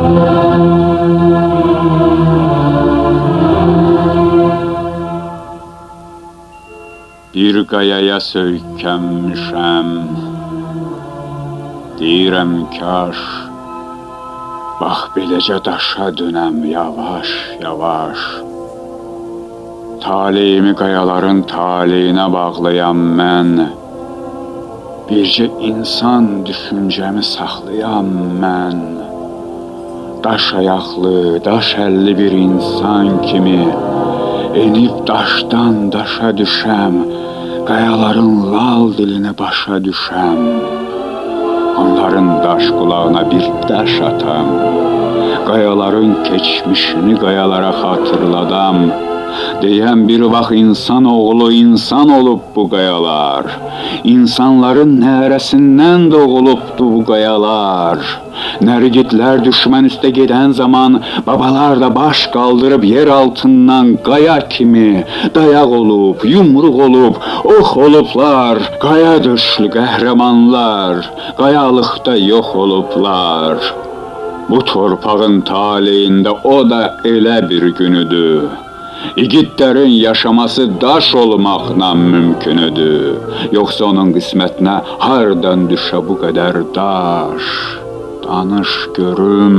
Bir qayaya söykənmişəm, deyirəm kaş, bax beləcə daşa dönəm yavaş, yavaş. Taleyimi qayaların taleyinə bağlayam mən, bircə insan düşüncəmi saxlayam mən. Daş ayaqlı, daş əlli bir insan kimi, enib daşdan daşa düşəm, qayaların lal dilini başa düşəm. Onların daş qulağına bir daş atam, qayaların keçmişini qayalara xatırladam. Deyəm bir vaxt insan oğlu insan olub bu qayalar, İnsanların nərəsindən doğulubdu bu qayalar. Nərigidlər düşmən üstə gedən zaman, babalar da baş qaldırıb yer altından qaya kimi dayaq olub, yumruq olub, ox olublar. Qaya döşlü qəhrəmanlar, qayalıqda yox olublar. Bu torpağın taleyində o da elə bir günüdür. İgidlərin yaşaması daş olmaqla mümkünüdür. Yoxsa onun qismətinə hardan düşə bu qədər daş? Danış görüm,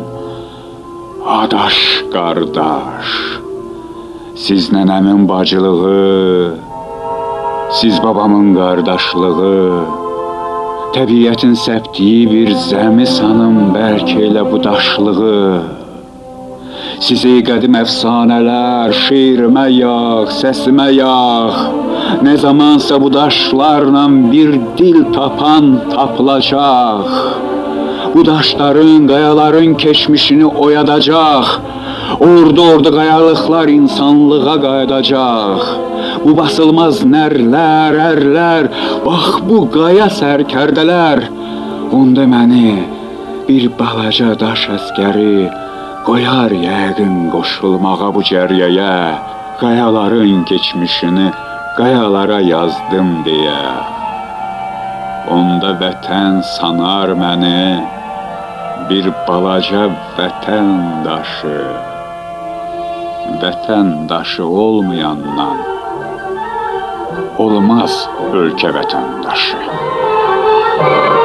adaş qardaş. Siz nənəmin bacılığı, siz babamın qardaşlığı, təbiətin səpdiyi bir zəmi sanım bəlkə elə bu daşlığı. Sizi qədim əfsanələr, şeirimə yağ, səsimə yağ. Nə zamansa bu daşlarla bir dil tapan tapılacaq. Bu daşların, qayaların keçmişini oyadacaq. Ordu qayalıqlar insanlığa qayıdacaq. Bu basılmaz nərlər, ərlər, bax bu qaya sərkərdələr. Onda məni bir balaca daş əskəri qoyar yəqin qoşulmağa bu cəryəyə, qayaların keçmişini qayalara yazdım deyə. Onda vətən sanar məni bir balaca vətən daşı olmayandan olmaz ölkə vətəndaşı.